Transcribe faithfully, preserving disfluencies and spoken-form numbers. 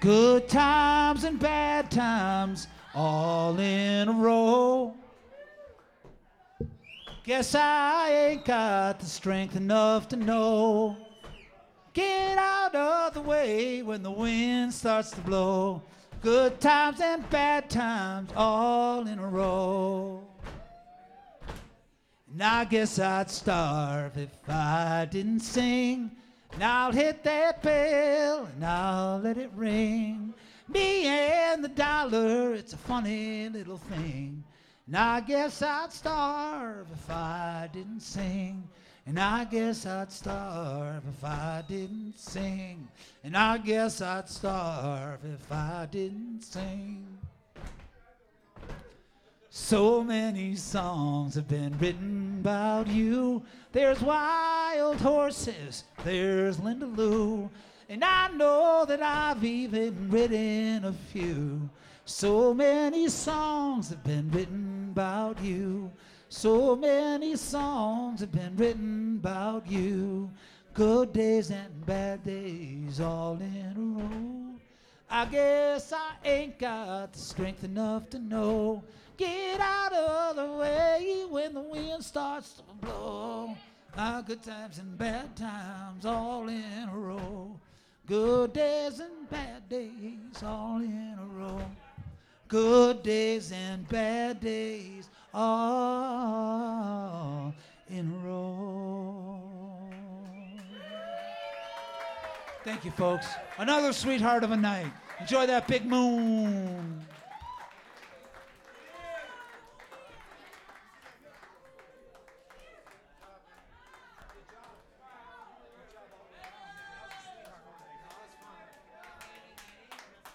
Good times and bad times all in a row. Guess I ain't got the strength enough to know. Get out of the way when the wind starts to blow. Good times and bad times all in a row. And I guess I'd starve if I didn't sing. And I'll hit that bell and I'll let it ring. Me and the dollar, it's a funny little thing. And I guess I'd starve if I didn't sing. And I guess I'd starve if I didn't sing. And I guess I'd starve if I didn't sing. So many songs have been written about you. There's Wild Horses, there's Linda Lou. And I know that I've even written a few. So many songs have been written about you. So many songs have been written about you. Good days and bad days all in a row. I guess I ain't got the strength enough to know. Get out of the way when the wind starts to blow. Ah, good times and bad times all in a row. Good days and bad days all in a row. Good days and bad days all in a row. Thank you, folks. Another sweetheart of a night. Enjoy that big moon.